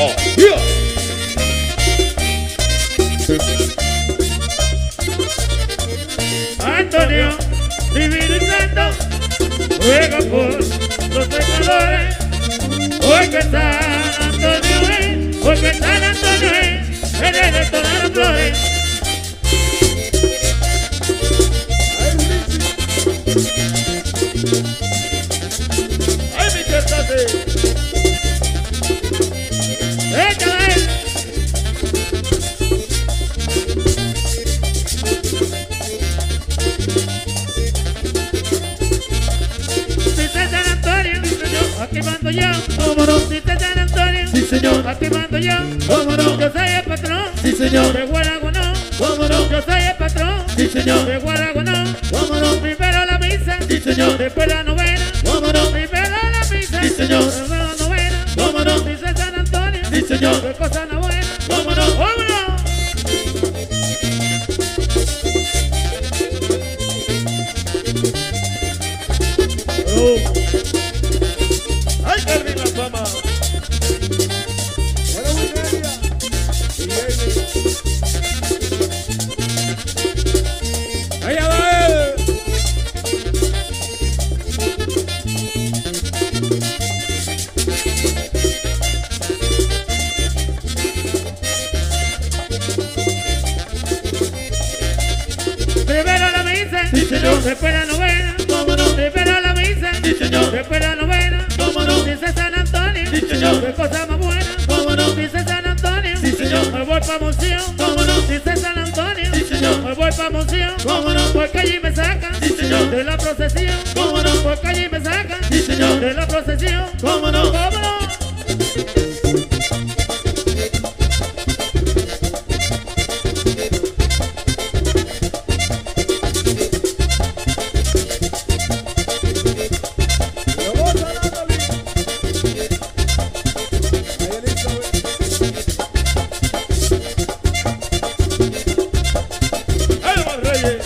yeah. Antonio, divino y santo, ruega por los pecadores. Hoy que San Antonio es, hoy que San Antonio es, el rey de todas las flores. Ay, mi chetate. Échale. Dice San Antonio, aquí mando yo. Vámonos. Dice San Antonio, Sí, señor. aquí mando yo. Vámonos. Yo soy el patrón Sí, señor. de Guaragonó. Vámonos. Yo soy el patrón Sí, señor. de Guaragonó. Vámonos. Primero la misa, Sí, señor. después la novena. Vámonos. Primero la misa, Sí, señor. después la novena. Vámonos. Dice San Antonio, Sí, señor. qué cosa no buena. Vámonos. ¡Vámonos! Ay, Carmen la fama. Allá va. Primero la misa, Sí, señor. después la novena. Vámonos. Primero la misa, Sí, señor. después la novena. Vámonos. Dice San Antonio, Sí, señor. qué cosa más buena. Vámonos. Dice San Antonio, Sí, señor. me voy pa' Monción. Vámonos. Dice San Antonio, Sí, señor. me voy pa' Monción. Vámonos. Porque allí me sacan Sí, señor. de la procesión. Vámonos. Porque allí me sacan Sí, señor. de la procesión. Vámonos. ¡Vámonos! Ay, los reyes.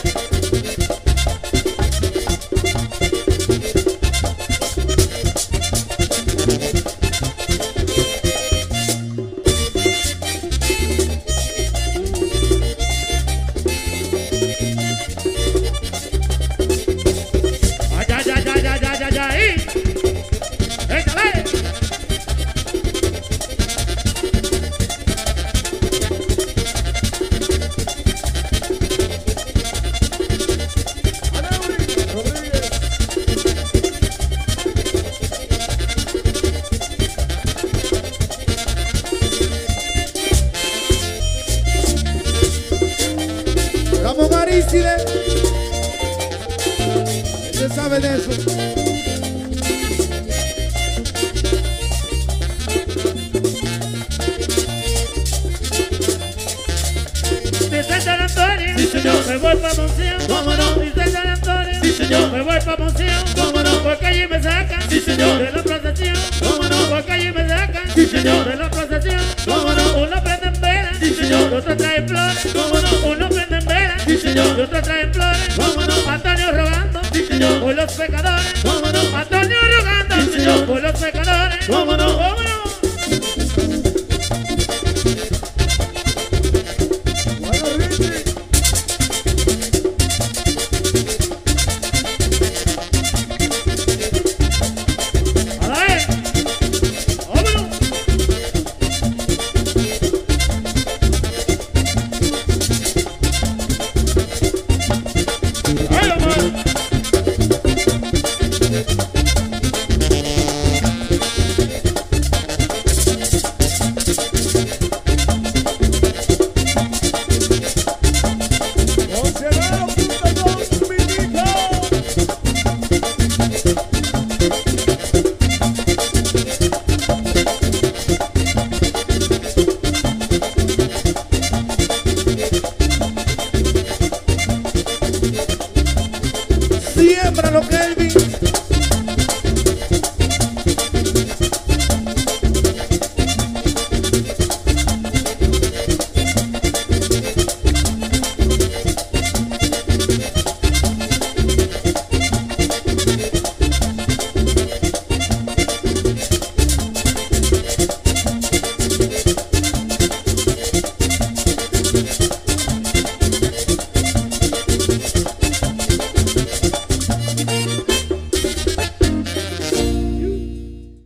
¡Ay, ay, ay, ay, ay, ay, ay, ay! ¡Échale! Ramón Aristide. Usted sabe de eso. Dice San Antonio, Sí, señor. me voy pa' Monción. Vámonos. Dice San Antonio, Sí, señor. me voy pa' Monción. Vámonos. Porque allí me sacan Sí, señor. de la procesión. Vámonos. Porque allí me sacan Sí, señor. de la procesión. Vámonos. Uno prende en velas, Sí, señor. y otro trae flores. Vámonos. Uno prende en velas, Sí, señor. y otro trae flores. Vámonos. Antonio rogando Sí, señor. por los pecadores.